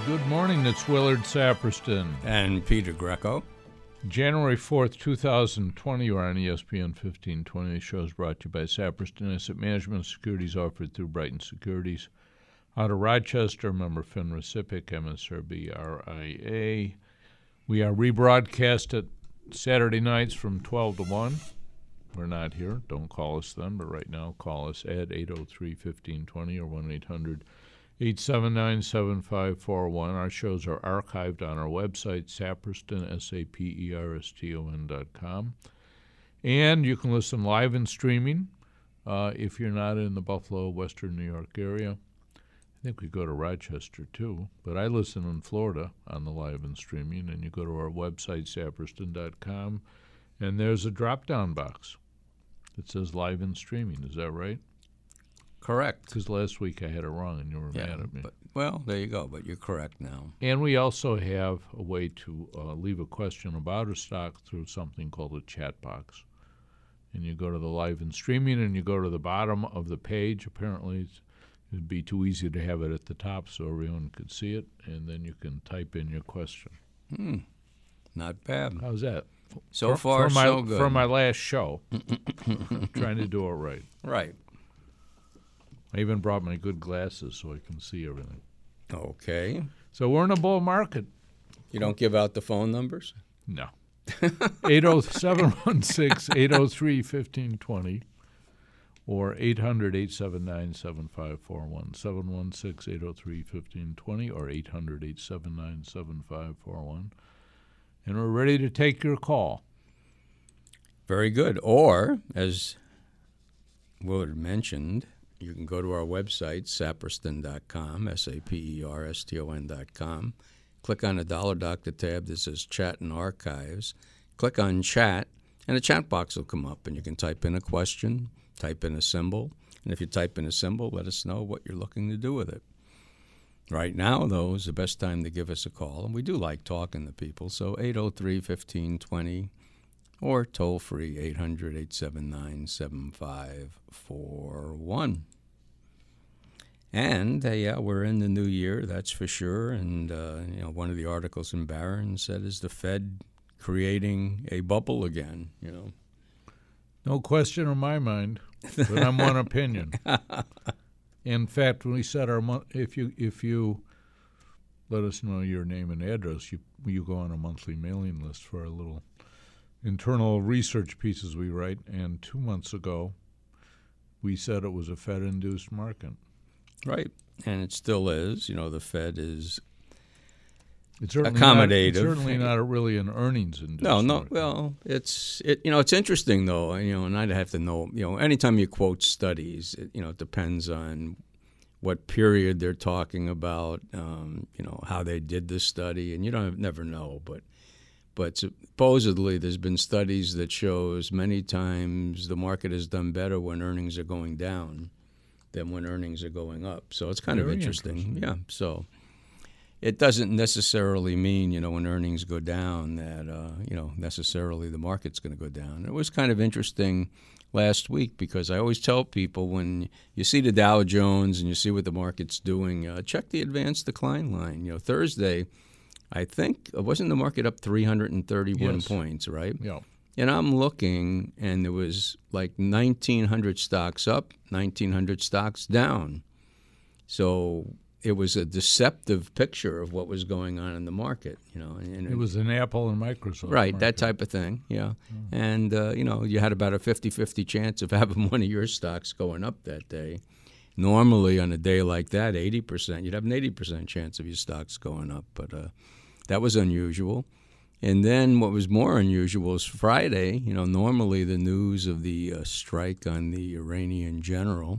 Good morning, it's Willard Saperston. And Peter Greco. January 4th, 2020, you're on ESPN 1520. The show is brought to you by Saperston Asset Management. Securities offered through Brighton Securities. Out of Rochester, member FINRA SIPC, MSRB RIA. We are rebroadcast at Saturday nights from 12 to 1. We're not here. Don't call us then, but right now call us at 803-1520 or 1-800-879-7541. Our shows are archived on our website, Saperston, SAPERSTON.com. And you can listen live and streaming if you're not in the Buffalo, Western New York area. I think we go to Rochester, too. But I listen in Florida on the live and streaming, and you go to our website, Saperston.com, and there's a drop-down box that says live and streaming. Is that right? Correct. Because last week I had it wrong and you were mad at me. But, well, there you go, but you're correct now. And we also have a way to leave a question about a stock through something called a chat box. And you go to the live and streaming and you go to the bottom of the page. Apparently it'd be too easy to have it at the top so everyone could see it, and then you can type in your question. Not bad. How's that? So far, so good. For my last show. Trying to do it right. Right. I even brought my good glasses so I can see everything. Okay. So we're in a bull market. You don't give out the phone numbers? No. 716-803-1520 or 800-879-7541. 716-803-1520 or 800-879-7541. And we're ready to take your call. Very good. Or, as Willard mentioned, you can go to our website, saperston.com, SAPERSTON.com. Click on the Dollar Doctor tab that says Chat and Archives. Click on Chat, and a chat box will come up, and you can type in a question, type in a symbol, and if you type in a symbol, let us know what you're looking to do with it. Right now, though, is the best time to give us a call, and we do like talking to people, so 803-1520 or toll-free 800-879-7541. And, we're in the new year, that's for sure, and, one of the articles in Barron said, is the Fed creating a bubble again, No question in my mind, but I'm one opinion. In fact, when we set our if you let us know your name and address, you go on a monthly mailing list for our little internal research pieces we write. And 2 months ago, we said it was a Fed-induced market. Right, and it still is. The Fed is accommodative. It's certainly not really an earnings-induced No. market. Well, it's interesting though. And I'd have to know. Anytime you quote studies, it depends on what period they're talking about. How they did the study, and you never know. But supposedly there's been studies that shows many times the market has done better when earnings are going down than when earnings are going up. So it's kind of interesting. Yeah. So it doesn't necessarily mean, when earnings go down that, necessarily the market's going to go down. It was kind of interesting last week because I always tell people when you see the Dow Jones and you see what the market's doing, check the advanced decline line. Thursday, I think, wasn't the market up 331 points, right? Yeah. And I'm looking, and there was like 1,900 stocks up, 1,900 stocks down. So it was a deceptive picture of what was going on in the market, And it was an Apple and Microsoft right, market. That type of thing, yeah. And, you had about a 50-50 chance of having one of your stocks going up that day. Normally, on a day like that, 80%, you'd have an 80% chance of your stocks going up. But that was unusual. And then what was more unusual is Friday, normally the news of the strike on the Iranian general,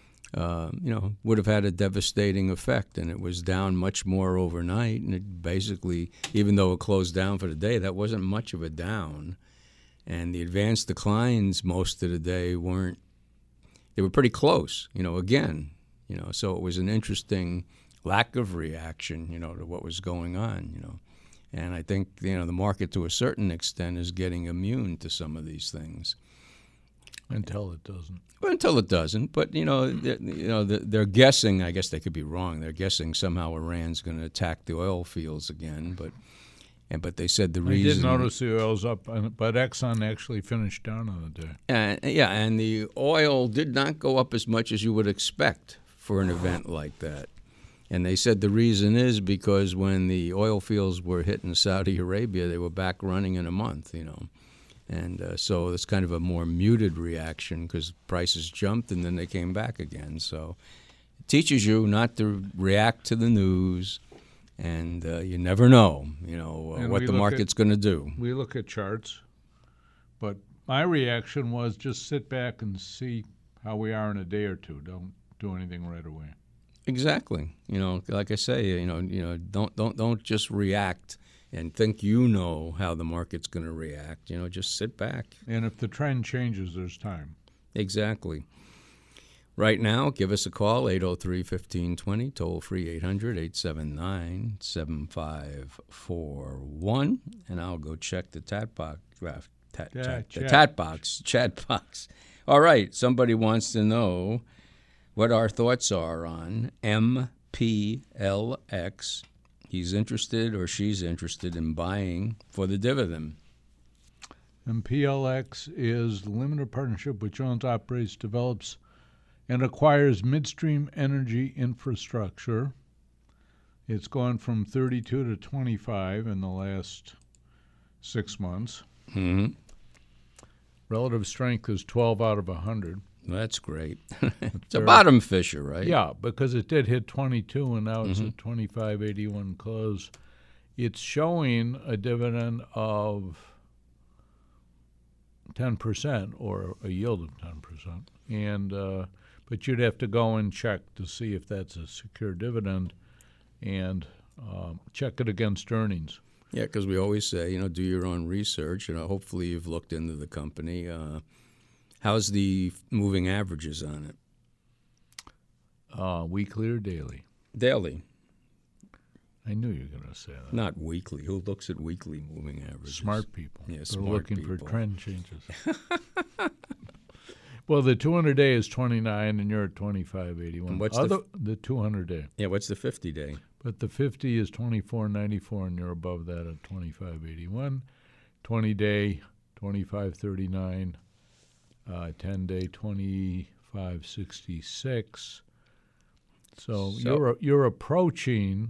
would have had a devastating effect. And it was down much more overnight. And it basically, even though it closed down for the day, that wasn't much of a down. And the advanced declines most of the day they were pretty close, again. So it was an interesting lack of reaction, to what was going on, And I think, the market to a certain extent is getting immune to some of these things. Until it doesn't. Well, until it doesn't, but they're guessing. I guess they could be wrong. They're guessing somehow Iran's going to attack the oil fields again, but they said the reason. I did notice the oil's up, but Exxon actually finished down on the day. And the oil did not go up as much as you would expect for an event like that. And they said the reason is because when the oil fields were hit in Saudi Arabia, they were back running in a month. And so it's kind of a more muted reaction because prices jumped and then they came back again. So it teaches you not to react to the news, and you never know, what the market's going to do. We look at charts, but my reaction was just sit back and see how we are in a day or two. Don't do anything right away. Exactly. Like I say, don't just react and think how the market's going to react. Just sit back. And if the trend changes, there's time. Exactly. Right now, give us a call, 803-1520, toll-free 800-879-7541, and I'll go check the chat box. Chat box. All right, somebody wants to know what our thoughts are on MPLX. He's interested or she's interested in buying for the dividend. MPLX is the limited partnership which owns, operates, develops, and acquires midstream energy infrastructure. It's gone from 32 to 25 in the last 6 months. Mm-hmm. Relative strength is 12 out of 100. That's great. It's a bottom fisher, right? Yeah, because it did hit 22, and now it's at 25.81 close. It's showing a dividend of 10% or a yield of 10%. And but you'd have to go and check to see if that's a secure dividend and check it against earnings. Yeah, because we always say, do your own research. Hopefully you've looked into the company. How's the moving averages on it? Weekly or daily? Daily. I knew you were going to say that. Not weekly. Who looks at weekly moving averages? Smart people. Yeah, They're smart looking people. for trend changes. Well, the 200-day is 29, and you're at 25.81. And what's the 200-day? Yeah, what's the 50-day? But the 50 is 24.94, and you're above that at 25.81. 20-day, 25.39. 10-day, 25.66. So you're approaching,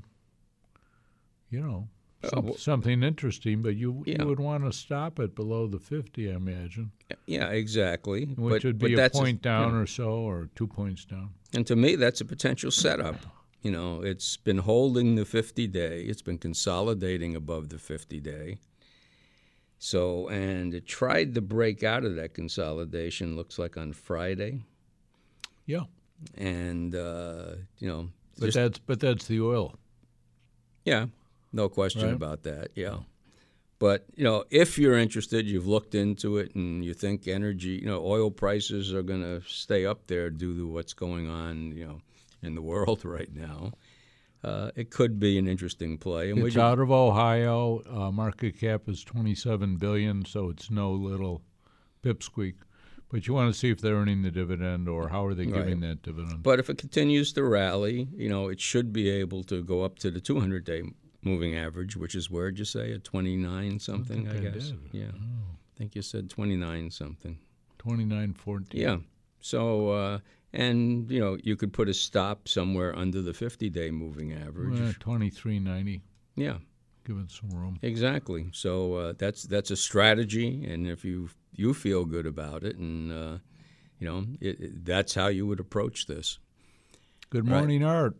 something interesting, but you would want to stop it below the 50, I imagine. Yeah, exactly. Which would be a point down or so, or 2 points down. And to me, that's a potential setup. It's been holding the 50-day. It's been consolidating above the 50-day. So, and it tried to break out of that consolidation, looks like on Friday. Yeah. And, But that's the oil. Yeah, no question right? about that, yeah. But, if you're interested, you've looked into it, and you think energy, oil prices are going to stay up there due to what's going on, in the world right now. It could be an interesting play. And it's out of Ohio. Market cap is $27 billion, so it's no little pipsqueak. But you want to see if they're earning the dividend or how are they giving that dividend. But if it continues to rally, it should be able to go up to the 200-day moving average, which is where did you say, at 29 something? I guess. Did. Yeah, oh. I think you said 29 something. 29.14. Yeah. So. And, you could put a stop somewhere under the 50-day moving average. 23.90. Yeah. Give it some room. Exactly. So that's a strategy, and if you feel good about it, and, that's how you would approach this. Good morning, Art.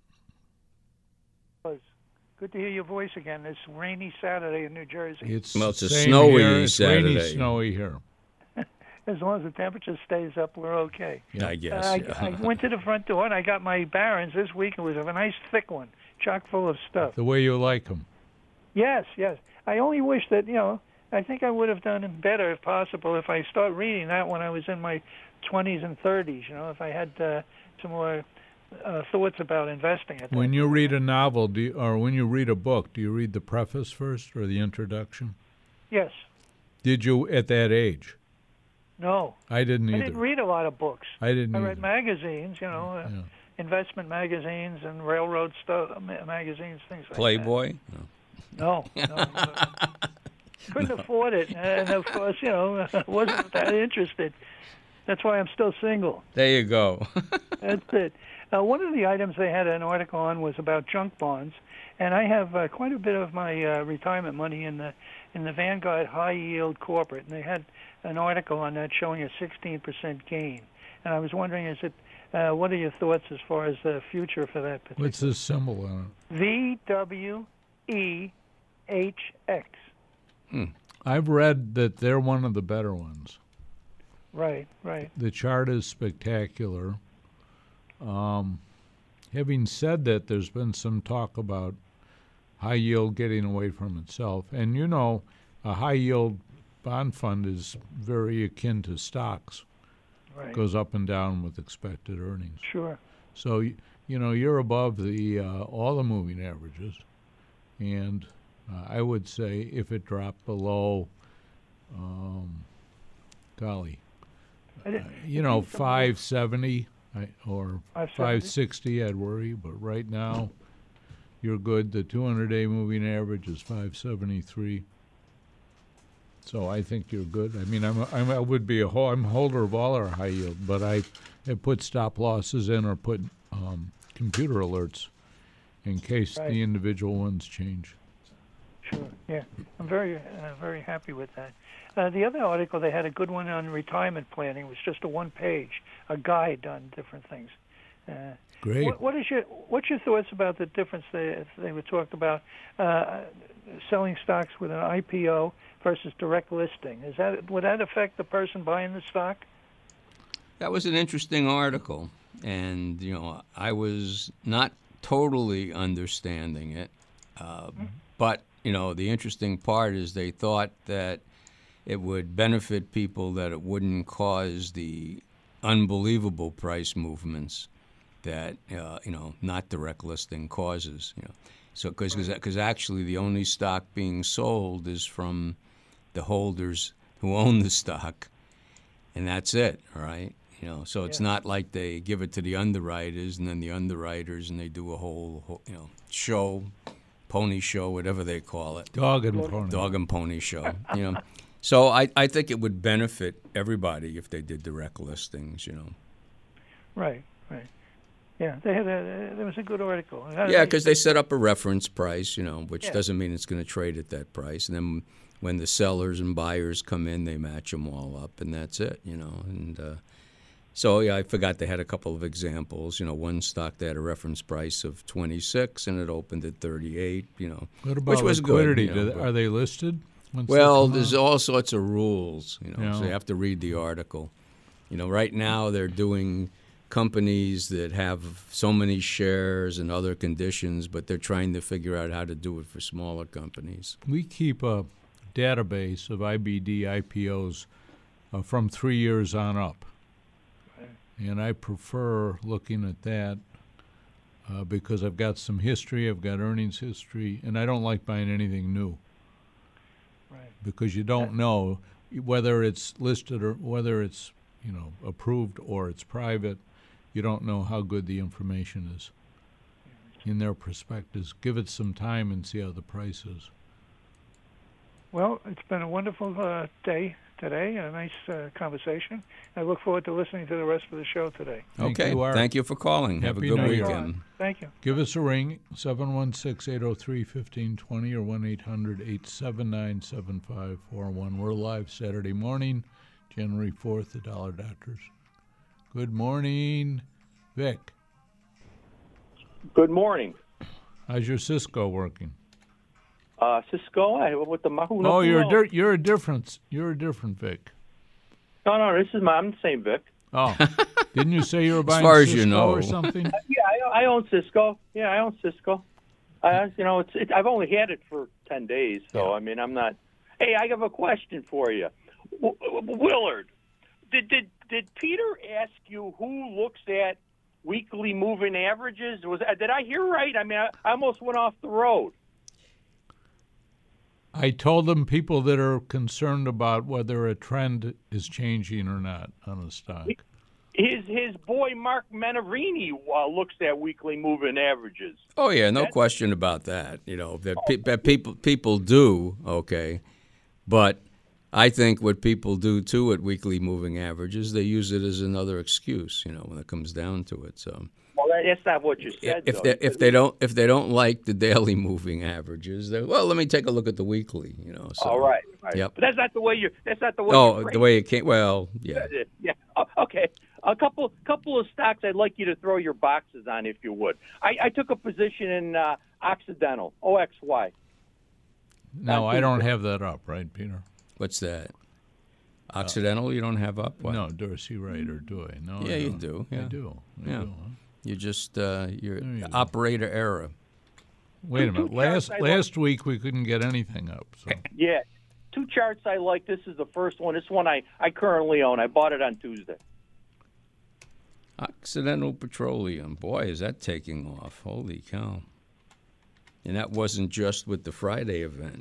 Good to hear your voice again. It's rainy Saturday in New Jersey. It's a snowy here. It's Saturday. Rainy, snowy here. As long as the temperature stays up, we're okay. Yeah. I guess. I went to the front door, and I got my Barron's this week. It was a nice thick one, chock full of stuff. The way you like them. Yes. I only wish that, I think I would have done better, if possible, if I start reading that when I was in my 20s and 30s, if I had some more thoughts about investing. When you read a novel, or when you read a book, do you read the preface first or the introduction? Yes. Did you at that age? No. I didn't either. I didn't read a lot of books. I didn't I either. read magazines, investment magazines and railroad magazines, things like Playboy? that. No. Couldn't afford it. And, of course, wasn't that interested. That's why I'm still single. There you go. That's it. One of the items they had an article on was about junk bonds, and I have quite a bit of my retirement money in the Vanguard High Yield Corporate, and they had an article on that showing a 16% gain. And I was wondering, what are your thoughts as far as the future for that particular? What's the symbol on it? VWEHX. I've read that they're one of the better ones. Right. The chart is spectacular. Having said that, there's been some talk about high yield getting away from itself. And, a high yield bond fund is very akin to stocks. Right. Goes up and down with expected earnings. Sure. So, you're above the all the moving averages. And I would say if it dropped below, 570 or 560, I'd worry. But right now, you're good. The 200-day moving average is 573. So I think you're good. I mean, I'm a holder of all our high yield, but I have put stop losses in or put computer alerts in case the individual ones change. Sure. Yeah, I'm very happy with that. The other article, they had a good one on retirement planning. It was just a one-page, a guide on different things. Great. What's your thoughts about the difference they were talking about selling stocks with an IPO versus direct listing? Would that affect the person buying the stock? That was an interesting article, and I was not totally understanding it, but the interesting part is they thought that it would benefit people, that it wouldn't cause the unbelievable price movements that not direct listing causes. So because actually the only stock being sold is from the holders who own the stock, and that's it. All right. So it's not like they give it to the underwriters and then the underwriters and they do a whole show, pony show, whatever they call it. Dog and pony show. So I think it would benefit everybody if they did direct listings. Right. Yeah, there was a good article. Yeah, because they set up a reference price, which doesn't mean it's going to trade at that price. And then when the sellers and buyers come in, they match them all up, and that's it. And so I forgot they had a couple of examples. One stock that had a reference price of 26, and it opened at 38. What about which was liquidity? good. Are they listed? Well, there's all sorts of rules. So you have to read the article. Right now they're doing companies that have so many shares and other conditions, but they're trying to figure out how to do it for smaller companies. We keep a database of IBD IPOs from 3 years on up. And I prefer looking at that because I've got some history, I've got earnings history, and I don't like buying anything new. Right. Because you don't know whether it's listed or whether it's approved or it's private. You don't know how good the information is in their prospectus. Give it some time and see how the price is. Well, it's been a wonderful day today, a nice conversation. I look forward to listening to the rest of the show today. Okay, thank you for calling. Have a good weekend. Thank you. Give us a ring, 716-803-1520 or 1-800-879-7541. We're live Saturday morning, January 4th, the Dollar Doctors. Good morning, Vic. Good morning. How's your Cisco working? Cisco, with the Mahu. Oh, you're a different Vic. No, this is I'm the same Vic. Oh, didn't you say you were buying as far Cisco as you know. or something? Yeah, I own Cisco. Yeah, I own Cisco. I've only had it for 10 days, so I mean, I'm not. Hey, I have a question for you, Willard. Did Peter ask you who looks at weekly moving averages? Did I hear right? I mean, I almost went off the road. I told them people that are concerned about whether a trend is changing or not on a stock. His boy Mark Menarini looks at weekly moving averages. Oh yeah, no question about that. That people do, okay, but I think what people do too at weekly moving averages, they use it as another excuse. When it comes down to it. So. Well, that's not what you said. If they don't like the daily moving averages, let me take a look at the weekly. So. All right. Yep. But that's not the way you. That's not the way. Oh, the way it came. Well, yeah. Yeah. Okay. A couple of stocks I'd like you to throw your boxes on, if you would. I took a position in Occidental, OXY. No, I don't have that up, right, Peter? What's that? Occidental, you don't have up? What? No, Dorsey Wright, or do I? No, yeah, I you don't. do. Yeah. I do. I Yeah. do, huh? You're just you're operator error. Wait a minute. Last week we couldn't get anything up. So. Yeah. Two charts I like. This is the first one. This one I currently own. I bought it on Tuesday. Occidental Petroleum. Boy, is that taking off. Holy cow. And that wasn't just with the Friday event,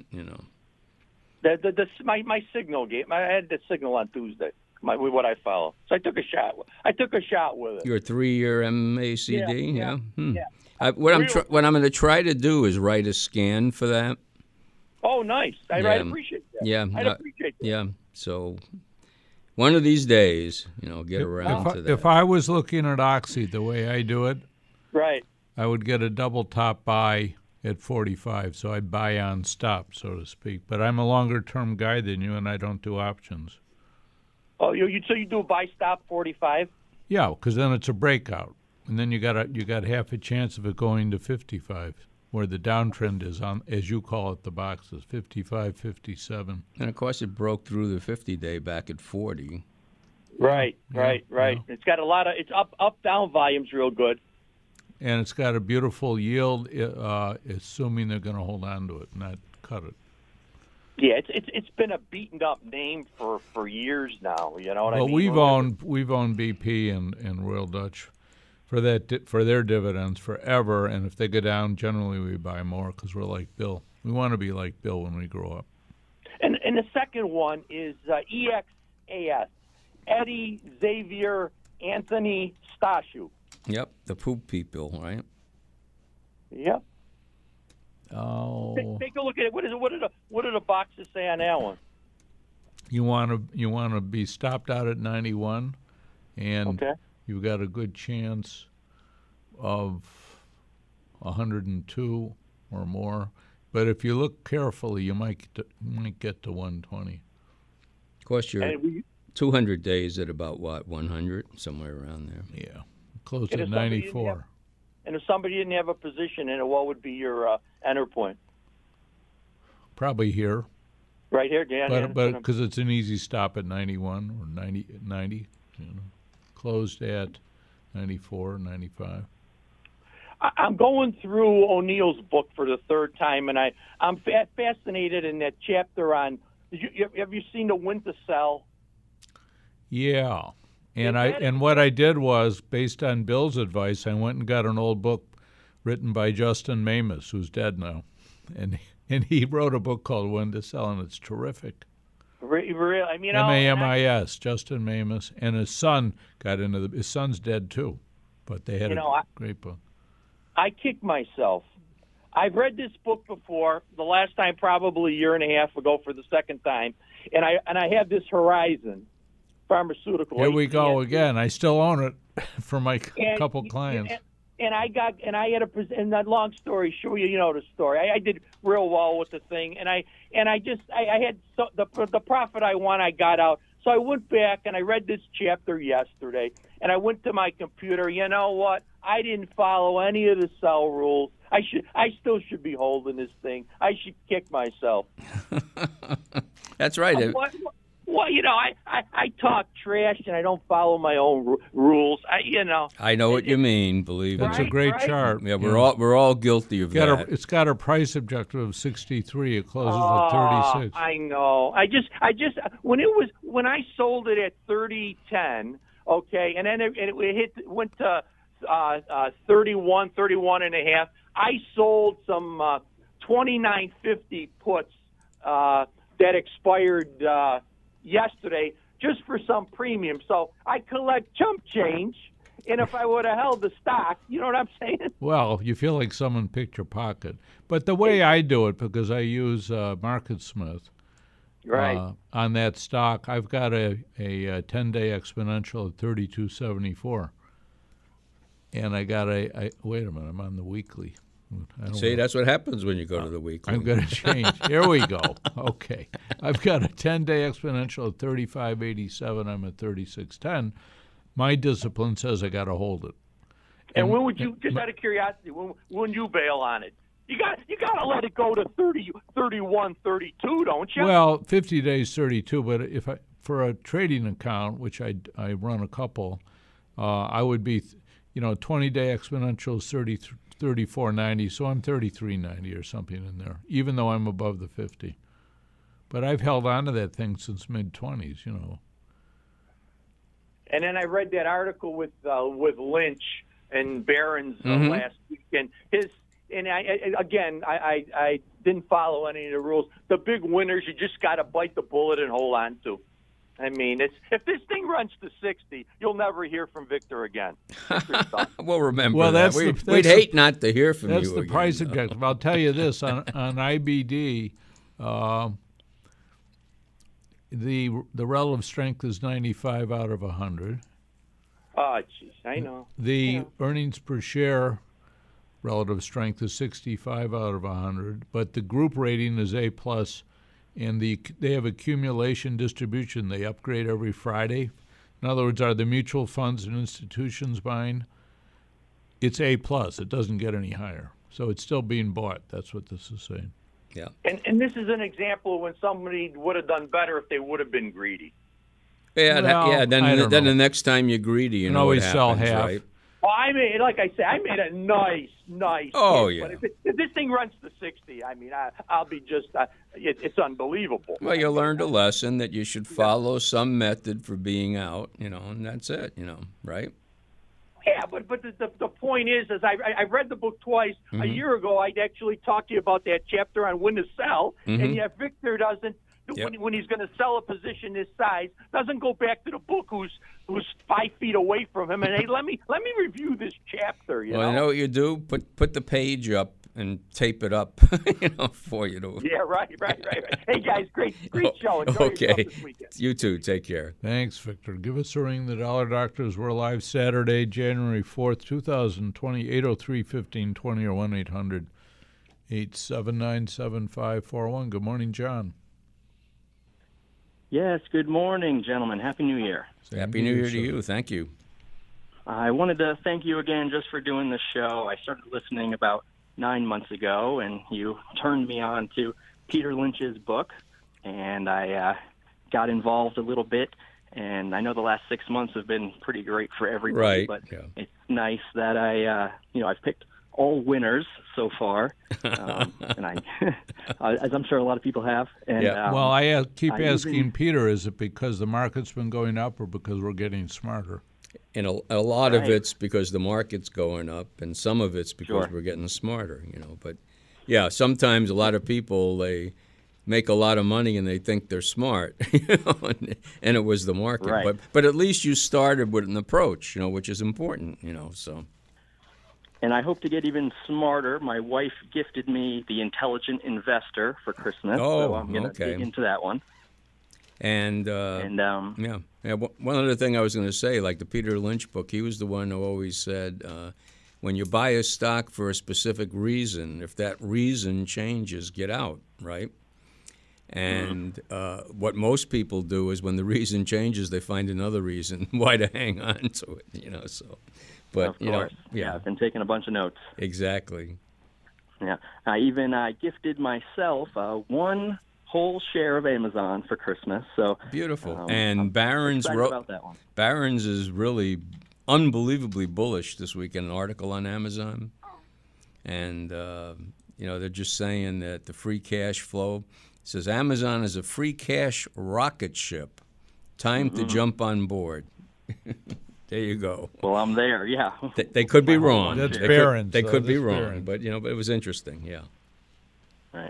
My signal game. I had the signal on Tuesday. What I follow. So I took a shot. With it. Your 3-year MACD, Yeah. Yeah. What I'm going to try to do is write a scan for that. Oh, nice. I appreciate that. Yeah. I appreciate that. Yeah. So one of these days, get around to that. If I was looking at Oxy the way I do it, right, I would get a double top buy at 45, so I'd buy on stop, so to speak. But I'm a longer-term guy than you, and I don't do options. Oh, so you do a buy stop 45? Yeah, because then it's a breakout, and then you got half a chance of it going to 55, where the downtrend is on, as you call it, the boxes 55, 57. And of course, it broke through the 50-day back at 40. Right. Yeah. It's got a lot of up down volumes, real good. And it's got a beautiful yield, assuming they're going to hold on to it, not cut it. Yeah, it's been a beaten up name for years now. You know what I mean? Well, we've owned BP and Royal Dutch for their dividends forever, and if they go down, generally we buy more because we're like Bill. We want to be like Bill when we grow up. And the second one is EXAS, Eddie Xavier Anthony Stashu. Yep, the poop people, right? Yep. Oh. Take a look at it. What do the boxes say on that one? You want to be stopped out at 91, and you've got a good chance of 102 or more. But if you look carefully, you might get to 120. Of course, you're 200 days at about what, 100, somewhere around there. Yeah, close to 94. And if somebody didn't have a position in it, what would be your enter point? Probably here. Right here, Dan. But because it's an easy stop at 91 or 90, closed at 94, 95. I'm going through O'Neill's book for the third time, and I'm fascinated in that chapter on. Have you seen the When to Sell? Yeah. And what I did was, based on Bill's advice, I went and got an old book written by Justin Mamis, who's dead now, and he wrote a book called When to Sell, and it's terrific. Really, I mean, Mamis, Justin Mamis, and his son got into his son's dead too, but they had a great book. I kick myself. I've read this book before. The last time, probably a year and a half ago, for the second time, and I have this Horizon Pharmaceutical. Here we go again. I still own it for my couple clients. And I had that long story short, you know the story. I did real well with the thing, and I had the profit I won, I got out. So I went back and I read this chapter yesterday, and I went to my computer. You know what? I didn't follow any of the sell rules. I still should be holding this thing. I should kick myself. That's right. Well, I talk trash and I don't follow my own rules. I know what you mean. Believe me. It's a great chart. Yeah, we're all guilty of that. It's got a price objective of 63. It closes at 36. I know. I just when I sold it at 30.10. Okay, and then it went to 31 and a half. I sold some 29.50 puts that expired yesterday just for some premium. So I collect chump change, and if I would have held the stock, you know what I'm saying? Well, you feel like someone picked your pocket. But the way I do it, because I use MarketSmith, Right. on that stock, I've got a 10-day exponential at 32.74. And I got wait a minute, I'm on the weekly. See, that's what happens when you go to the weekly. I'm going to change. Here we go. Okay. I've got a 10-day exponential at 35.87. I'm at 36.10. My discipline says I got to hold it. And when would you, just out of curiosity, when you bail on it? You got to let it go to 30, 31, 32, don't you? Well, 50 days, 32. But if for a trading account, which I run a couple, I would be, 20-day exponential is 34.90, so I'm 33.90 or something in there, even though I'm above the 50. But I've held on to that thing since mid-20s, And then I read that article with Lynch and Barron's last week, and I didn't follow any of the rules. The big winners, you just got to bite the bullet and hold on to. I mean, if this thing runs to 60, you'll never hear from Victor again. We'll remember Well, that. We'd hate not to hear from you That's the again. price objective. I'll tell you this, on IBD, the relative strength is 95 out of 100. Oh, jeez, I know. The earnings per share relative strength is 65 out of 100, but the group rating is A+, and they have accumulation distribution. They upgrade every Friday. In other words, are the mutual funds and institutions buying? It's A+. It doesn't get any higher. So it's still being bought. That's what this is saying. Yeah. And this is an example of when somebody would have done better if they would have been greedy. Yeah, Well, then the next time you're greedy, you know always what sell happens, half. right? Well, I made a nice Oh, hit. yeah. But if this thing runs to 60, I mean, I'll be just it's unbelievable. Well, you learned a lesson that you should follow some method for being out, and that's it, right? Yeah, but the point is I've read the book twice. A year ago, I'd actually talked to you about that chapter on when to sell, and yet Victor doesn't. Yep. When he's going to sell a position this size, doesn't go back to the book who's 5 feet away from him and hey, let me review this chapter. You Well, know? you know what you do? Put the page up and tape it up, for you to. Yeah, right. Hey guys, great show. Enjoy yourself Okay, this weekend. you too. Take care. Thanks, Victor. Give us a ring. The Dollar Doctors. We're live Saturday, January 4th, 2020, 803-1520 or 1-800-879-7541. Good morning, John. Yes, good morning, gentlemen. Happy New Year. Happy New Year to you. Thank you. I wanted to thank you again just for doing the show. I started listening about 9 months ago, and you turned me on to Peter Lynch's book, and I got involved a little bit. And I know the last 6 months have been pretty great for everybody, Right, but yeah. It's nice that I've picked all winners so far, and as I'm sure a lot of people have. And, Yeah. Well, I keep I asking even- Peter, is it because the market's been going up or because we're getting smarter? And a lot of Right. it's because the market's going up, and some of it's because Sure. we're getting smarter, But, yeah, sometimes a lot of people, they make a lot of money and they think they're smart, and it was the market. Right. But at least you started with an approach, which is important, so. And I hope to get even smarter. My wife gifted me The Intelligent Investor for Christmas, Oh, so I'm going to okay. dig into that one. And, And one other thing I was going to say, like the Peter Lynch book, he was the one who always said, when you buy a stock for a specific reason, if that reason changes, get out, right? And what most people do is when the reason changes, they find another reason why to hang on to it, so. But, of course, I've been taking a bunch of notes. Exactly. Yeah, I even gifted myself one whole share of Amazon for Christmas. So Beautiful. I'm And Barron's excited about that one. Barron's is really unbelievably bullish this week in an article on Amazon. And, they're just saying that the free cash flow says Amazon is a free cash rocket ship. Time to jump on board. There you go. Well, I'm there. Yeah. They could be My whole wrong. one That's share. Barron's. They could be That's wrong, Barron's. but but it was interesting. Yeah. Right.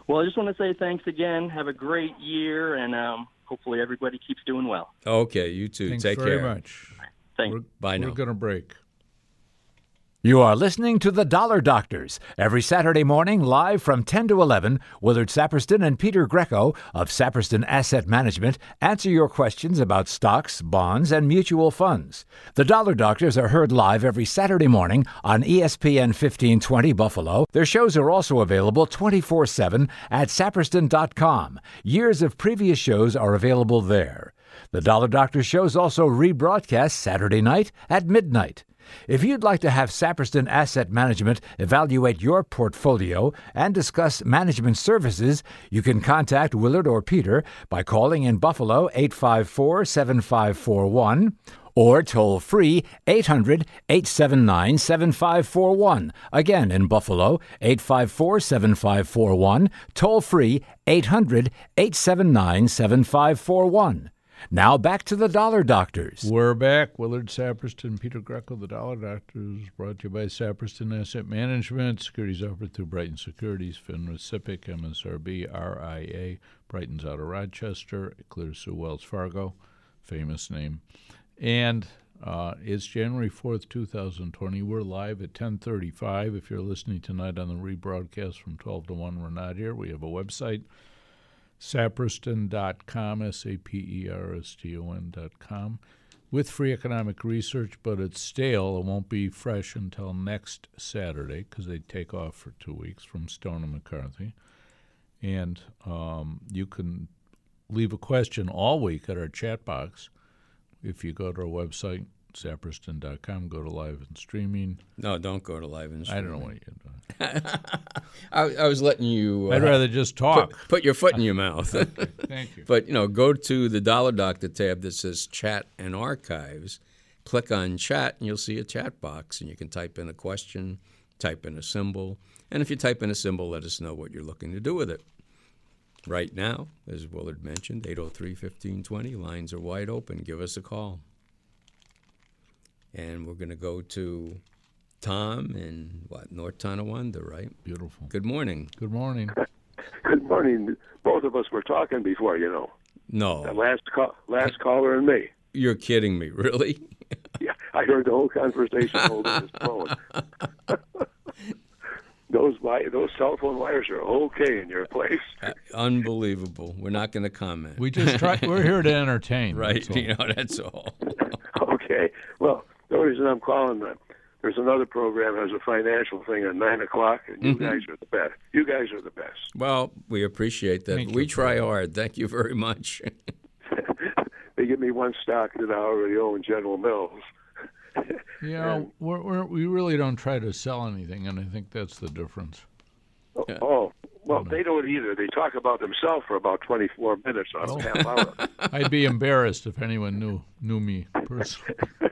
Well, I just want to say thanks again. Have a great year, and hopefully everybody keeps doing well. Okay, you too. Thanks Take very care. much. Thanks. Bye now. We're going to break. You are listening to The Dollar Doctors every Saturday morning live from 10 to 11. Willard Saperston and Peter Greco of Saperston Asset Management answer your questions about stocks, bonds, and mutual funds. The Dollar Doctors are heard live every Saturday morning on ESPN 1520 Buffalo. Their shows are also available 24/7 at saperston.com. Years of previous shows are available there. The Dollar Doctor shows also rebroadcast Saturday night at midnight. If you'd like to have Saperston Asset Management evaluate your portfolio and discuss management services, you can contact Willard or Peter by calling in Buffalo 854-7541 or toll-free 800-879-7541. Again, in Buffalo, 854-7541, toll-free 800-879-7541. Now back to the Dollar Doctors. We're back. Willard Saperston, Peter Greco, the Dollar Doctors, brought to you by Saperston Asset Management. Securities offered through Brighton Securities, FINRA, SIPC, MSRB, RIA, Brighton's out of Rochester, Clear Sue Wells Fargo, famous name. And it's January 4th, 2020. We're live at 10:35. If you're listening tonight on the rebroadcast from 12 to 1, we're not here. We have a website, saperston.com, saperston.com, with free economic research, but it's stale. It won't be fresh until next Saturday because they take off for 2 weeks from Stone and McCarthy. And you can leave a question all week at our chat box. If you go to our website, saperston.com, go to live and streaming. No, don't go to live and streaming. I don't know what you're doing. I was letting you. I'd rather just talk. Put your foot in your mouth. Thank you. But, go to the Dollar Doctor tab that says Chat and Archives. Click on Chat, and you'll see a chat box, and you can type in a question, type in a symbol. And if you type in a symbol, let us know what you're looking to do with it. Right now, as Willard mentioned, 803-1520. Lines are wide open. Give us a call. And we're going to go to Tom in, North Tonawanda, right? Beautiful. Good morning. Good morning. Good morning. Both of us were talking before, No. The last caller and me. You're kidding me, really? Yeah, I heard the whole conversation holding his phone. Those cell phone wires are okay in your place. Unbelievable. We're not going to comment. We just try. We're here to entertain. Right. That's all. That's all. Okay. Well, the reason I'm calling there's another program that has a financial thing at 9 o'clock, and you guys are the best. You guys are the best. Well, we appreciate that. Thank We you. try hard. Thank you very much. They give me one stock that I already own, General Mills. Yeah, we really don't try to sell anything, and I think that's the difference. Yeah. Oh, well, they don't either. They talk about themselves for about 24 minutes on a half hour. I'd be embarrassed if anyone knew me personally.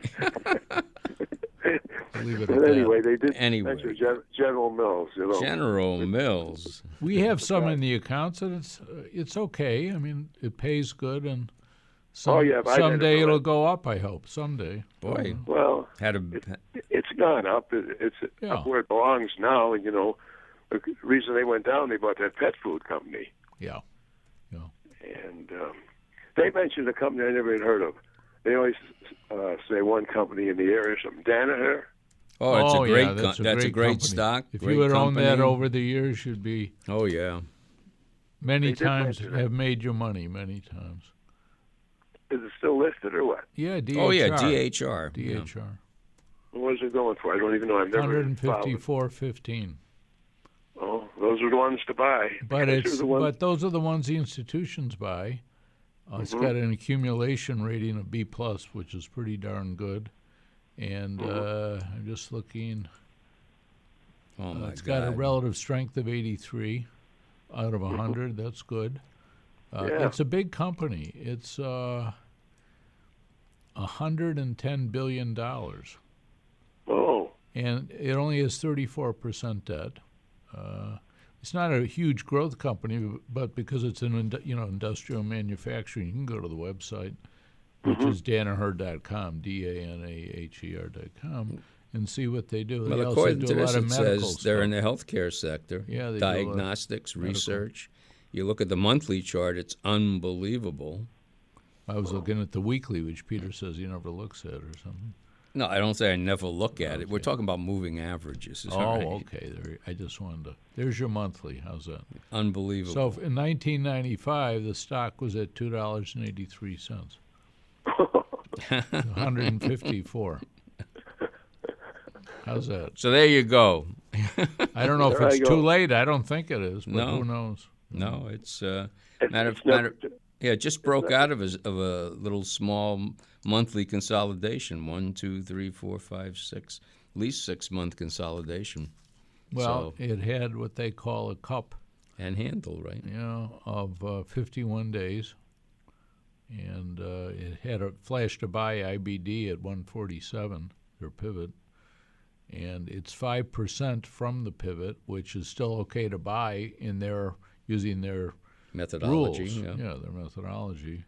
I'll leave it at But that. anyway, they did Anyway. mention General Mills. General Mills. We have some in the accounts, and it's okay. I mean, it pays good, and Oh, yeah, but I didn't someday know it'll that. go up. I hope someday. Boy, Well, had a it's gone up. It's Yeah. up where it belongs now. And, the reason they went down, they bought that pet food company. Yeah. And they mentioned a company I never had heard of. They always say one company in the area, some Danaher. Oh, it's a yeah, great that's that's a great company. stock. If great you had owned that company. over the years, you'd be Oh yeah. many They did times mention it. have made you money many times. Is it still listed or what? Yeah, DHR. Oh yeah, DHR. Yeah. DHR. What is it going for? I don't even know. I've never followed. 154.15. Oh, those are the ones to buy. But Those are the ones- but those are the ones the institutions buy. It's got an accumulation rating of B+, which is pretty darn good. And I'm just looking. Oh my It's God. got a relative strength of 83 out of 100. That's good. Yeah. It's a big company. It's $110 billion. Oh, And it only has 34% debt. It's not a huge growth company, but because it's an industrial manufacturing, you can go to the website, which is Danaher.com, DANAHER.com, and see what they do. Well, they also according do to a lot this, of it medical says they're in stuff. the healthcare sector. Yeah, they do a lot of diagnostics, medical. research. You look at the monthly chart; it's unbelievable. I was looking at the weekly, which Peter says he never looks at or something. No, I don't say I never look at it. We're talking about moving averages. All right. Okay. There, I just wanted to. There's your monthly. How's that? Unbelievable. So in 1995, the stock was at $2.83. 154. How's that? So there you go. I don't know if There it's I go. too late. I don't think it is, but No. who knows? No, it's It's never- yeah, it just broke out of a little small monthly consolidation. 1, 2, 3, 4, 5, 6, at least 6-month consolidation. Well, So- it had what they call a cup, And handle, right? of 51 days, and it had a flash to buy IBD at 147, their pivot, and it's 5% from the pivot, which is still okay to buy in their using their Methodology. rules. Yeah. Their methodology.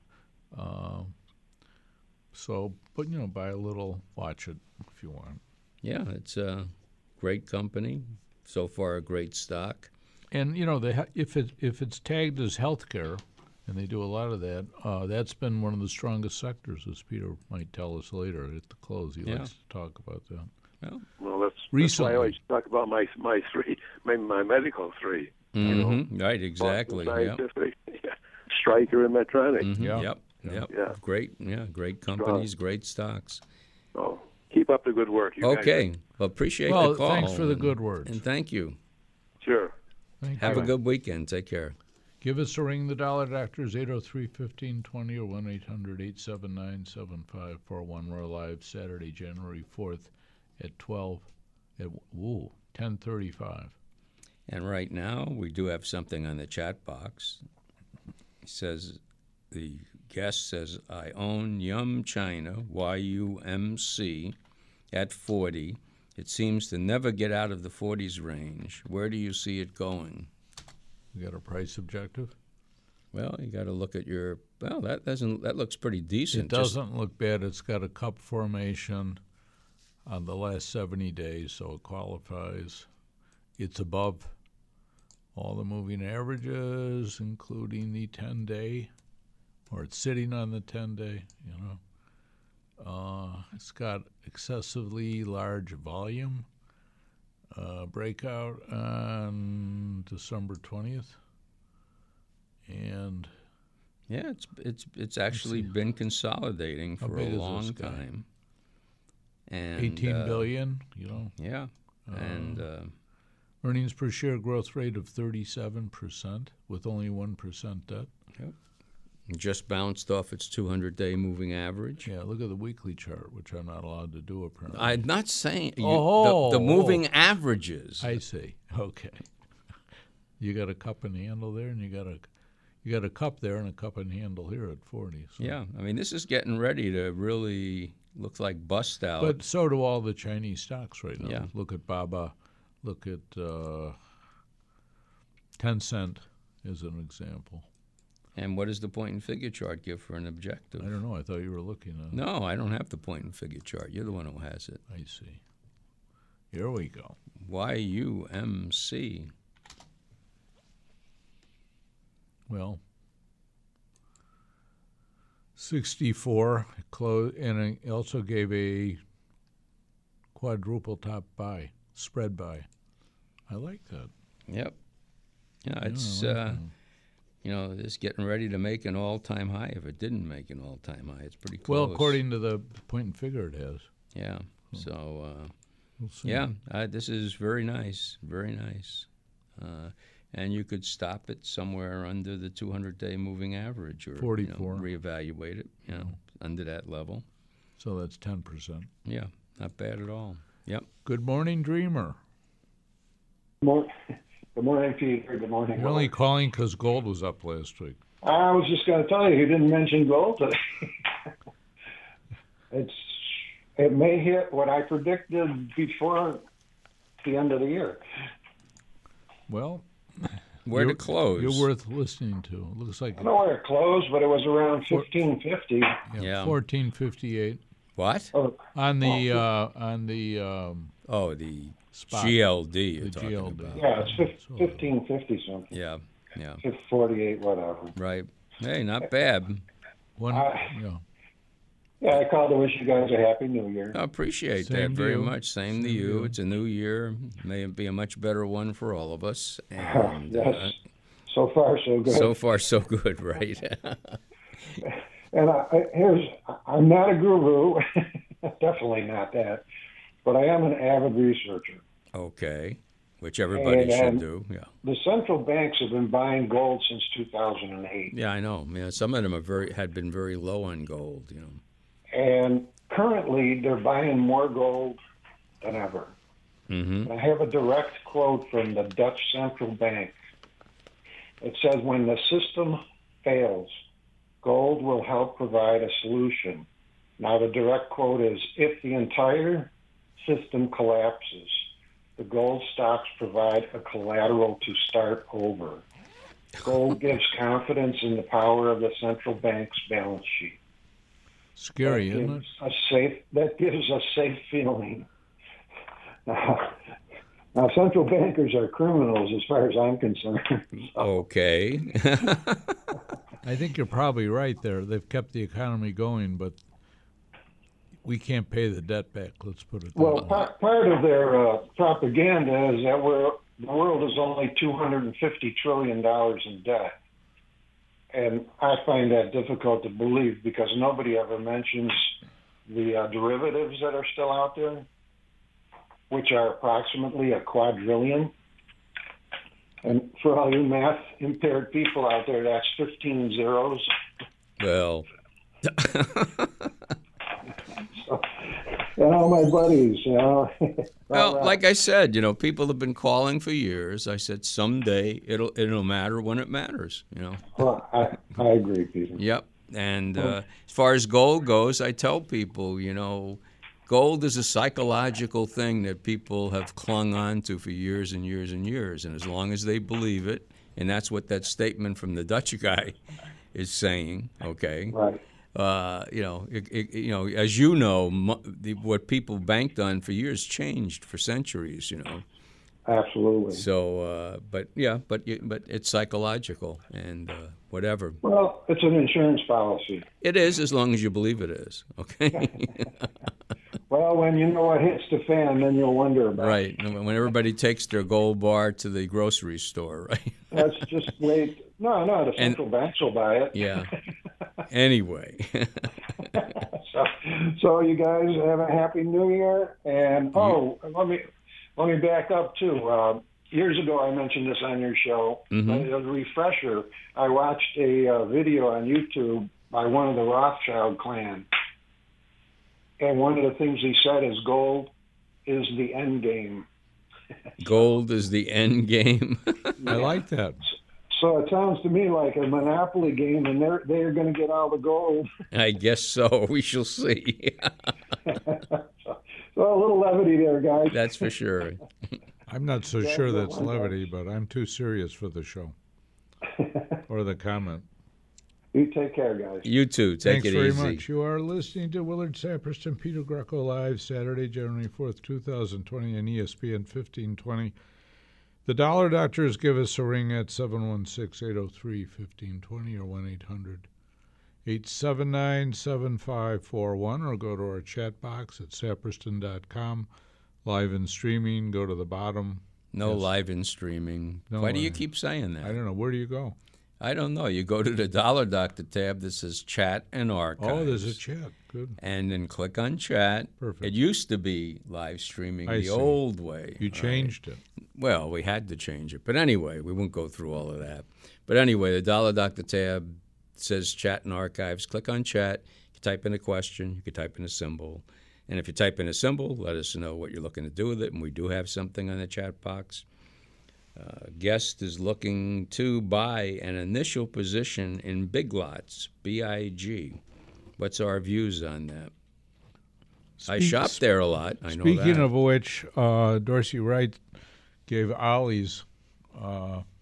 So, but buy a little, watch it if you want. Yeah, it's a great company. So far, a great stock. And if it's tagged as healthcare, and they do a lot of that, that's been one of the strongest sectors, as Peter might tell us later at the close. He likes to talk about that. Well, that's why Recently. I always talk about my three, my medical three. Right, exactly. Boston Yep. Scientific, Stryker and Medtronic. Mhm, Yeah. Yep. Yeah. Great companies, great stocks. So keep up the good work. You guys. Okay. Well, appreciate Well, the call. thanks for the and- good words. And thank you. Sure. Thank Have you. a good weekend. Take care. Give us a ring, the Dollar Doctors, 803-1520 or 1-800-879-7541. We're live Saturday, January 4th at 10:35. And right now, we do have something on the chat box. It says, the guest says, I own Yum China, YUMC, at 40. It seems to never get out of the 40s range. Where do you see it going? We got a price objective? Well, you got to look at your. Well, that looks pretty decent. It doesn't look bad. It's got a cup formation on the last 70 days, so it qualifies. It's above all the moving averages, including the 10-day, or it's sitting on the 10-day, It's got excessively large volume. Breakout on December 20th. And Yeah, it's actually been consolidating How for a big is this long guy? time. And 18 billion, Yeah, and earnings per share growth rate of 37% with only 1% debt. just bounced off its 200-day moving average. Yeah, look at the weekly chart, which I'm not allowed to do apparently. I'm not saying Oh, the moving averages. I see. Okay. You got a cup and handle there, and you got a cup there and a cup and handle here at 40. So. Yeah, I mean, this is getting ready to really look like bust out. But so do all the Chinese stocks right now. Yeah. Look at Baba. Look at Tencent as an example. And what does the point and figure chart give for an objective? I don't know. I thought you were looking at it. No, I don't have the point and figure chart. You're the one who has it. I see. Here we go. YUMC. Well, 64 close, and it also gave a quadruple top buy, spread buy. I like that. Yep. Yeah, I it's like that. it's getting ready to make an all-time high. If it didn't make an all-time high, it's pretty close. Well, according to the point and figure, it has. Yeah. So We'll see. yeah, this is very nice, very nice. And you could stop it somewhere under the 200-day moving average, or 44. Reevaluate it. Under that level. So that's 10%. Yeah, not bad at all. Yep. Good morning, Dreamer. Good morning, Peter. Good morning. You're only calling because gold was up last week. I was just going to tell you didn't mention gold today. It may hit what I predicted before the end of the year. Well, Where to close? You're worth listening to. It looks like I don't know where it closed, but it was around 1550. Yeah. 1458. What? On the Oh, the spot. GLD you're The talking GLD. about. Yeah, it's 1550 something. Yeah. 48, whatever. Right. Hey, not bad. One, yeah. Yeah, I called to wish you guys a happy New Year. I appreciate Same that to very you. much. Same to Same to you. you. It's a new year. May it be a much better one for all of us. And Yes. So far, so good. so far, so good, right? And I'm not a guru, definitely not that, but I am an avid researcher. Okay. Which everybody should do. Yeah. The central banks have been buying gold since 2008. Yeah, I know. Yeah, some of them had been very low on gold. And currently, they're buying more gold than ever. Mm-hmm. I have a direct quote from the Dutch Central Bank. It says, when the system fails, gold will help provide a solution. Now, the direct quote is, if the entire system collapses, the gold stocks provide a collateral to start over. Gold gives confidence in the power of the central bank's balance sheet. Scary, isn't it? That gives a safe feeling. Now, central bankers are criminals as far as I'm concerned. Okay. I think you're probably right there. They've kept the economy going, but we can't pay the debt back. Let's put it that Well, way. part of their propaganda is that the world is only $250 trillion in debt. And I find that difficult to believe because nobody ever mentions the derivatives that are still out there, which are approximately a quadrillion. And for all you math-impaired people out there, that's 15 zeros. Well. My buddies, Well, like I said, people have been calling for years. I said someday it'll matter when it matters. Well, I agree, Peter. Yep. And as far as gold goes, I tell people, gold is a psychological thing that people have clung on to for years and years and years. And as long as they believe it, and that's what that statement from the Dutch guy is saying, okay? Right. As you know, what people banked on for years changed for centuries, Absolutely. So, but it's psychological and whatever. Well, it's an insurance policy. It is, as long as you believe it is. Okay. Well, when you know what hits the fan, then you'll wonder about right. When everybody takes their gold bar to the grocery store, right? That's just wait. No, the central banks will buy it. Yeah. Anyway. So you guys have a happy New Year, and let me back up too. Years ago, I mentioned this on your show. Mm-hmm. As a refresher, I watched a video on YouTube by one of the Rothschild clan, and one of the things he said is gold is the end game. Gold is the end game. I like that. So it sounds to me like a Monopoly game, and they're going to get all the gold. I guess so. We shall see. So a little levity there, guys. That's for sure. I'm not so sure that's levity, but I'm too serious for the show or the comment. You take care, guys. You too. Take Thanks it very easy. much. You are listening to Willard Saperston, Peter Greco Live, Saturday, January 4th, 2020 on ESPN 1520. The Dollar Doctors, give us a ring at 716-803-1520 or 1-800-879-7541 or go to our chat box at saperston.com. Live and streaming, go to the bottom. No live and streaming. No, Why do you keep saying that? I don't know. Where do you go? I don't know. You go to the Dollar Doctor tab that says Chat and Archives. Oh, there's a chat. Good. And then click on Chat. Perfect. It used to be live streaming I the see. old way. You changed it. Well, we had to change it. But anyway, we won't go through all of that. But anyway, the Dollar Doctor tab says Chat and Archives. Click on Chat. You type in a question. You can type in a symbol. And if you type in a symbol, let us know what you're looking to do with it. And we do have something on the chat box. Guest is looking to buy an initial position in Big Lots, BIG. What's our views on that? I shop there a lot. I know that. Speaking of which, Dorsey Wright gave Ollie's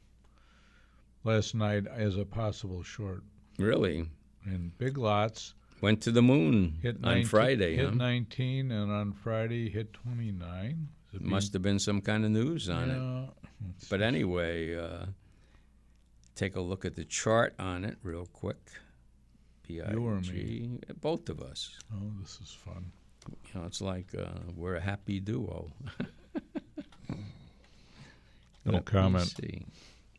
last night as a possible short. Really? And Big Lots Went to the moon hit on 19, Friday. Hit huh? 19, and on Friday hit 29. Must have been some kind of news on it. Yeah. But anyway, take a look at the chart on it real quick. BIG. You or me? Both of us. Oh, this is fun. You know, it's like we're a happy duo. No Let me comment. see.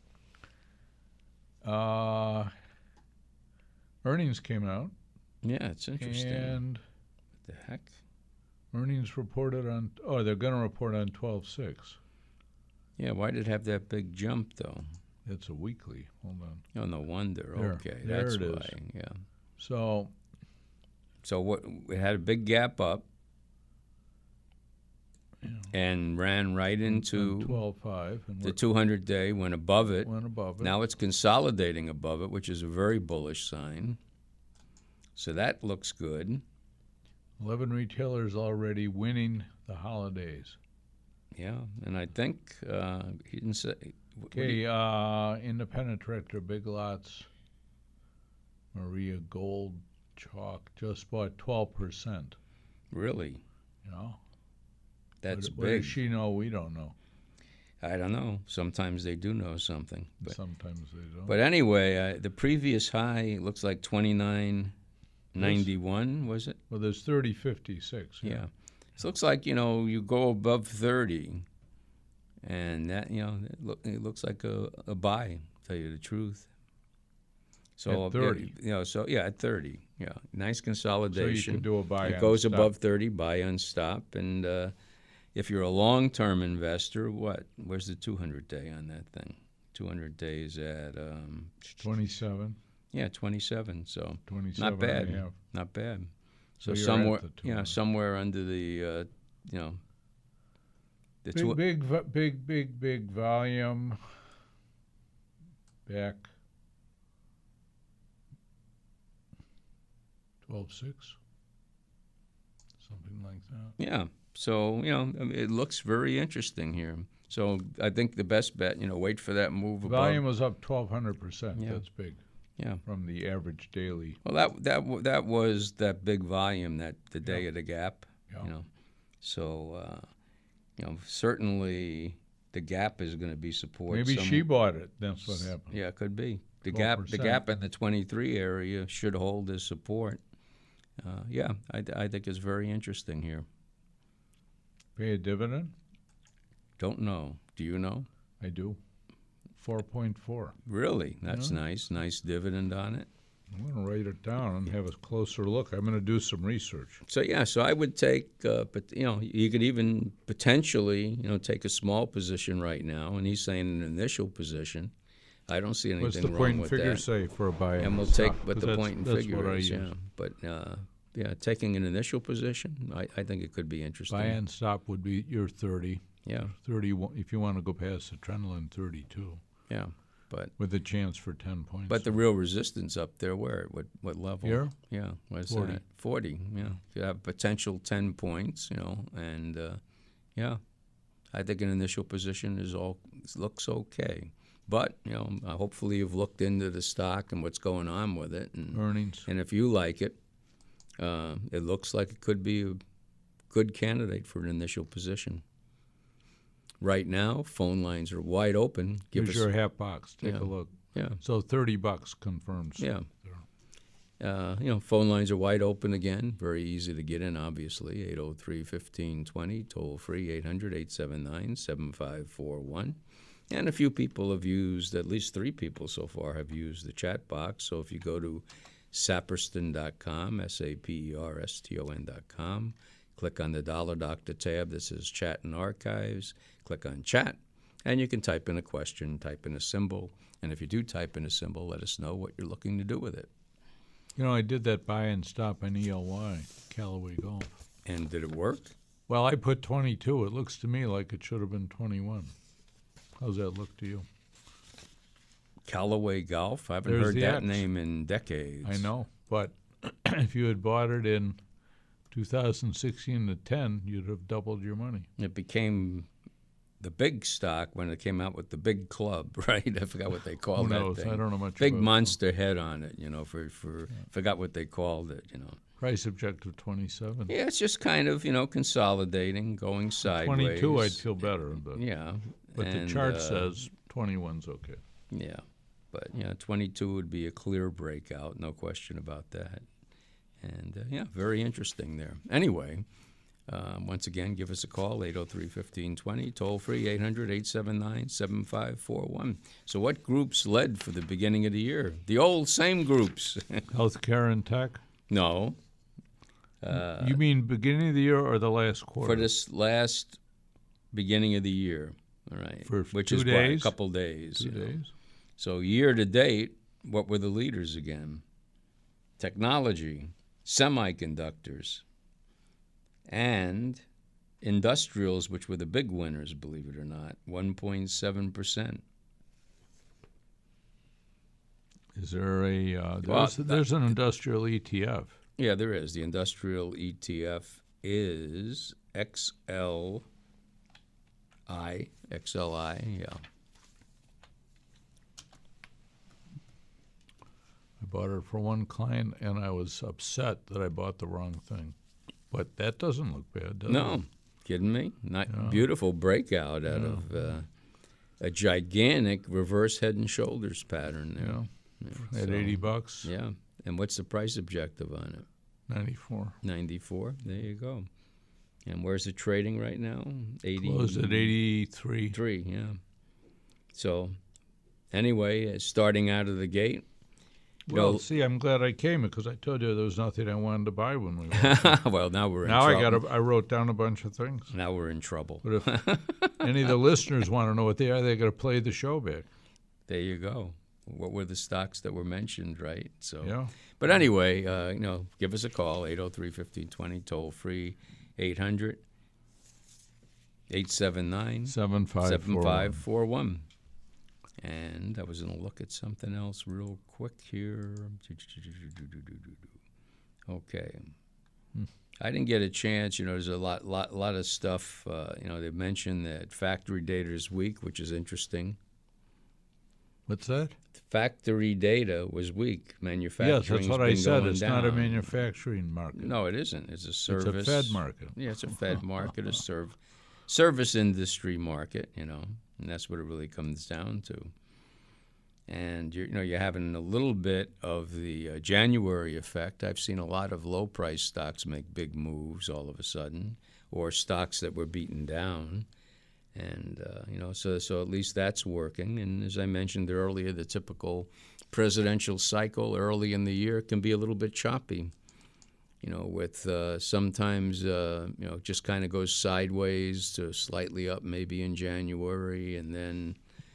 Earnings came out. Yeah, it's interesting. And what the heck? earnings reported on, they're going to report on 12/6. Yeah, why did it have that big jump, though? It's a weekly. Hold on. Oh, no wonder. There. Okay, There that's it is. why. Yeah. So what? It had a big gap up and ran right into 12.5 and the 200-day, went above it. went above it. Now it's consolidating above it, which is a very bullish sign. So that looks good. 11 retailers already winning the holidays. Yeah, and I think he didn't say. Okay, independent director, Big Lots, Maria Gold Chalk just bought 12%. Really? You know, That's what big. does she know? We don't know. I don't know. Sometimes they do know something. But, Sometimes they don't. but anyway, the previous high looks like 29.91, was it? Well, there's 30.56. Yeah. So it looks like, you go above 30, and that, it looks like a buy, to tell you the truth. So At 30. At 30. Yeah. Nice So consolidation. you can do a buy. It on goes stock. above 30, buy on stop. And if you're a long-term investor, where's the 200-day on that thing? 200 days at 27. Yeah, 27. So 27 not bad. and a half. Not bad. So So you're somewhere, at the 200. somewhere under the, the two. Big volume. Back. 12.6. Something like that. Yeah. So it looks very interesting here. So I think the best bet, wait for that move. Volume was up 1,200%. Yeah. That's big. Yeah. From the average daily. Well, that was that big volume the day of the gap. Yeah. So certainly the gap is going to be support. Maybe she bought it. That's what happened. Yeah, it could be. The 12%. gap in the 23 area should hold as support. I think it's very interesting here. Pay a dividend? Don't know. Do you know? I do. 4.4. Really? That's nice. Nice dividend on it. I'm going to write it down and have a closer look. I'm going to do some research. So I would take, but you could even potentially, take a small position right now, and he's saying an initial position. I don't see anything What's the wrong point and with figure that. say for a buy? And we'll stock? take what 'Cause the point and that's figure what I is. use. But taking an initial position, I think it could be interesting. Buy and stop would be your 30. Yeah, 30 if you want to go past the trend line, 32. yeah, but with a chance for 10 points. But the real resistance up there, where? What level? Here? Yeah, what's 40. that? 40. Yeah, you have potential 10 points. And I think an initial position looks okay. But hopefully you've looked into the stock and what's going on with it, and earnings. And if you like it, it looks like it could be a good candidate for an initial position. Right now, phone lines are wide open. Here's your hat box. Take Yeah. a look. Yeah. So $30 confirms. Yeah. Phone lines are wide open again. Very easy to get in, obviously. 803-1520, toll free, 800-879-7541. And a few people have used, at least 3 people so far have used the chat box. So if you go to saperston.com, SAPERSTON.com, click on the Dollar Doctor tab that says Chat and Archives, click on Chat, and you can type in a question, type in a symbol. And if you do type in a symbol, let us know what you're looking to do with it. I did that buy and stop on ELY, Callaway Golf. And did it work? Well, I put 22. It looks to me like it should have been 21. How's that look to you? Callaway Golf? I haven't There's heard the that X. name in decades. I know, but if you had bought it in 2016 to 10, you'd have doubled your money. It became the big stock when it came out with the big club, right? I forgot what they called that thing. I don't know much big about monster head on it, forgot what they called it, Price objective 27. Yeah, it's just kind of, consolidating, going sideways. 22 I'd feel better, but yeah. But the chart says 21's okay. Yeah. But, 22 would be a clear breakout, no question about that. And, very interesting there. Anyway, once again, give us a call, 803-1520, toll-free, 800-879-7541. So what groups led for the beginning of the year? The old same groups. Healthcare and tech? No. You mean beginning of the year or the last quarter? For this last beginning of the year, all right. Which is days? A couple days. 2 days. So year to date, what were the leaders again? Technology, semiconductors, and industrials, which were the big winners, believe it or not, 1.7%. Is there there's an industrial ETF? Yeah, there is. The industrial ETF is XLI, yeah. I bought it for one client, and I was upset that I bought the wrong thing. But that doesn't look bad, does it? No, kidding me? Beautiful breakout out of a gigantic reverse head and shoulders pattern there. Yeah. At $80. Yeah. And what's the price objective on it? 94. 94. There you go. And where's it trading right now? 80. Closed at 83. 3, yeah. So, anyway, starting out of the gate. Well, see, I'm glad I came because I told you there was nothing I wanted to buy when we went. Well, now we're in trouble. I wrote down a bunch of things. Now we're in trouble. But if any of the listeners want to know what they are, they got to play the show back. There you go. What were the stocks that were mentioned, right? So, yeah. But anyway, give us a call, 803-1520, toll free, 800-879-7541. And I was going to look at something else real quick here. Okay. I didn't get a chance. There's a lot of stuff. They mentioned that factory data is weak, which is interesting. What's that? Factory data was weak. Manufacturing. Yes, that's what I said. It's down. not a manufacturing market. No, it isn't. It's a service. It's a Fed market. Yeah, it's a Fed market, a service industry market, and that's what it really comes down to. And you're having a little bit of the January effect. I've seen a lot of low-price stocks make big moves all of a sudden, or stocks that were beaten down. And, so at least that's working. And as I mentioned earlier, the typical presidential cycle early in the year can be a little bit choppy, with sometimes, just kind of goes sideways to slightly up maybe in January and then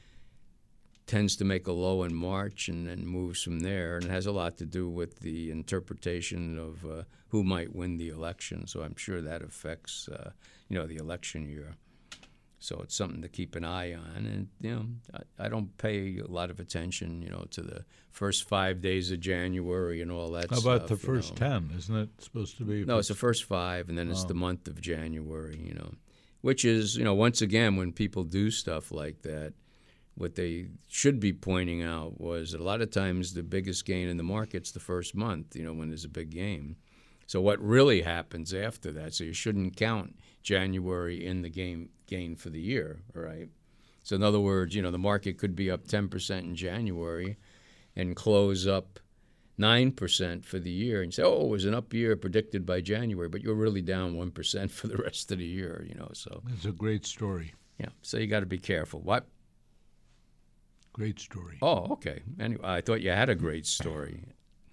tends to make a low in March and then moves from there. And it has a lot to do with the interpretation of who might win the election. So I'm sure that affects, the election year. So it's something to keep an eye on. And, I don't pay a lot of attention, to the first 5 days of January and all that stuff. How about the first 10? Isn't it supposed to be? No, it's the first 5, and then it's the month of January, which is, once again, when people do stuff like that, what they should be pointing out was that a lot of times the biggest gain in the market's the first month, when there's a big game. So what really happens after that? So you shouldn't count January in the gain for the year, all right? So in other words, the market could be up 10% in January and close up 9% for the year. And you say, it was an up year predicted by January, but you're really down 1% for the rest of the year, So it's a great story. Yeah, so you got to be careful. What? Great story. Oh, okay. Anyway, I thought you had a great story.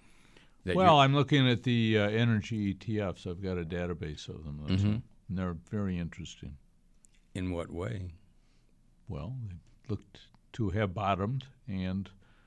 I'm looking at the energy ETFs. I've got a database of them. And they're very interesting. In what way? Well, they looked to have bottomed, and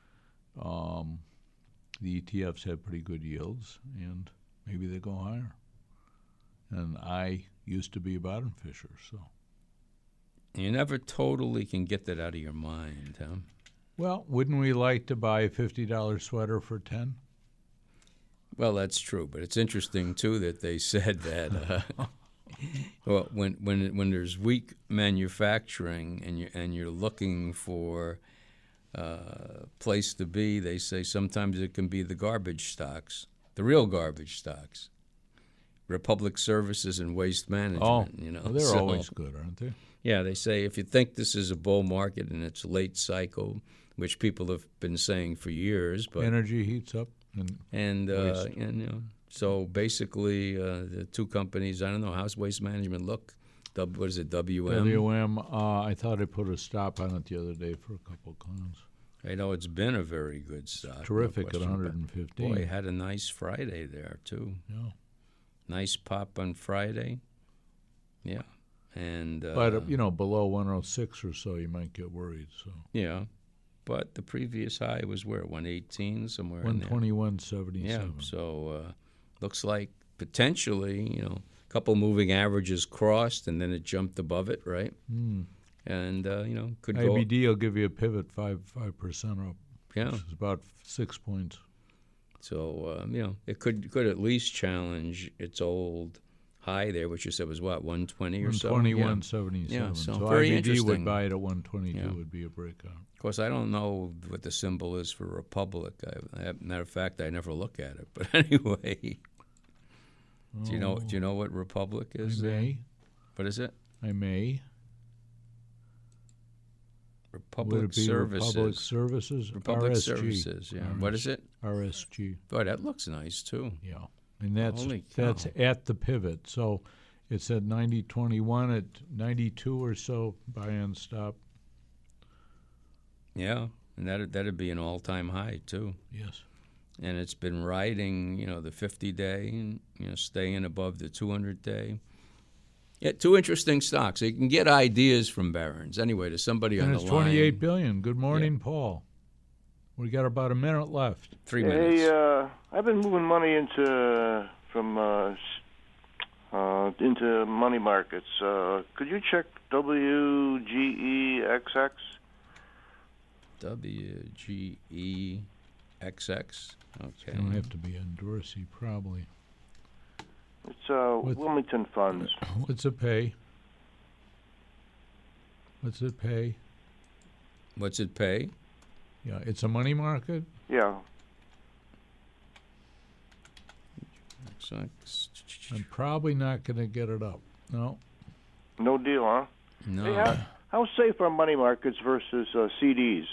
the ETFs have pretty good yields, and maybe they go higher. And I used to be a bottom fisher, so. You never totally can get that out of your mind, huh? Well, wouldn't we like to buy a $50 sweater for 10? Well, that's true, but it's interesting, too, that they said that Well, when there's weak manufacturing and you're looking for place to be, they say sometimes it can be the garbage stocks, the real garbage stocks, Republic Services and Waste Management. Well, they're always good, aren't they? Yeah, they say if you think this is a bull market and it's late cycle, which people have been saying for years, but energy heats up, and so basically the two companies. I don't know, how's Waste Management look? What is it, WM? WM. I thought I put a stop on it the other day for a couple of clowns. I know it's been a very good stock. Terrific at 115. Boy, had a nice Friday there too. Yeah. Nice pop on Friday. Yeah. And but below 106 or so, you might get worried. So yeah, but the previous high was where 118 somewhere. 121.77. Yeah. So looks like potentially a couple moving averages crossed, and then it jumped above it, right? Mm. And could go. IBD will give you a pivot 5% up. Yeah, which is about 6 points. So it could at least challenge its old high there, which you said was what, 120 or so? 121.77. Yeah, so IBD very interesting. would buy it at 122. Would be a breakout. Of course, I don't know what the symbol is for Republic. Matter of fact, I never look at it. But anyway, do you know what Republic is? I may. What is it? I may. Republic Services. Republic Services. Republic RSG. Services. Yeah. What is it? RSG. Boy, that looks nice too. Yeah. And that's Holy cow. at the pivot. So it's at 90.21 at 92 or so, buy and stop. Yeah, and that'd be an all-time high too. Yes. And it's been riding, the 50-day, and staying above the 200-day. Yeah, two interesting stocks. You can get ideas from Barron's. Anyway, to somebody on the line. And it's $28 billion. Good morning, Paul. We got about a minute left. 3 minutes. Hey, I've been moving money into money markets. Could you check WGEXX? WGEXX. Okay. It'll have to be in Dorsey, probably. It's Wilmington Funds. What's it pay? What's it pay? What's it pay? Yeah, it's a money market? Yeah. I'm probably not going to get it up. No. No deal, huh? No. Hey, how safe are money markets versus CDs?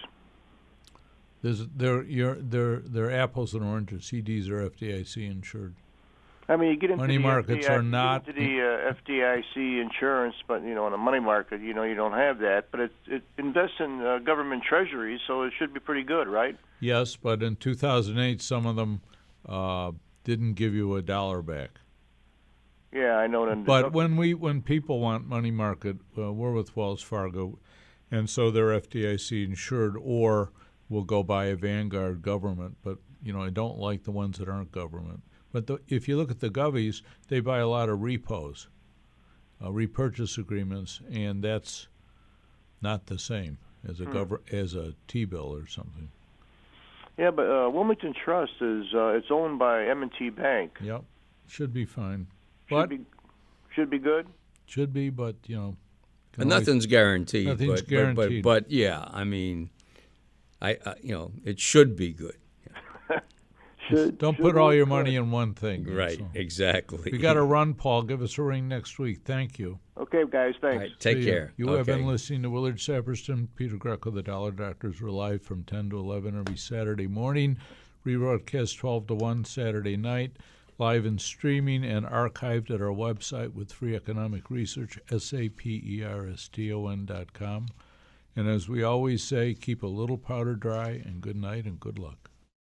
They're apples and oranges. CDs are FDIC insured. I mean, you get into money markets are not into the FDIC insurance, but in a money market, you don't have that. But it invests in government treasuries, so it should be pretty good, right? Yes, but in 2008, some of them didn't give you a dollar back. Yeah, I know. But when people want money market, we're with Wells Fargo, and so they're FDIC insured, or we'll go buy a Vanguard government. But I don't like the ones that aren't government. But if you look at the govies, they buy a lot of repos, repurchase agreements, and that's not the same as as a T-bill or something. Yeah, but Wilmington Trust it's owned by M&T Bank. Yep, should be fine. Should be good. Should be, but and nothing's guaranteed. Nothing's guaranteed. But yeah, I mean, it should be good. Don't put all your money in one thing. Right, so. Exactly. We got to run, Paul. Give us a ring next week. Thank you. Okay, guys, thanks. All right, take care. You have been listening to Willard Saperston, Peter Greco, the Dollar Doctors. We're live from 10 to 11 every Saturday morning. Rebroadcast 12 to 1 Saturday night. Live and streaming and archived at our website with free economic research, saperston.com. And as we always say, keep a little powder dry, and good night and good luck.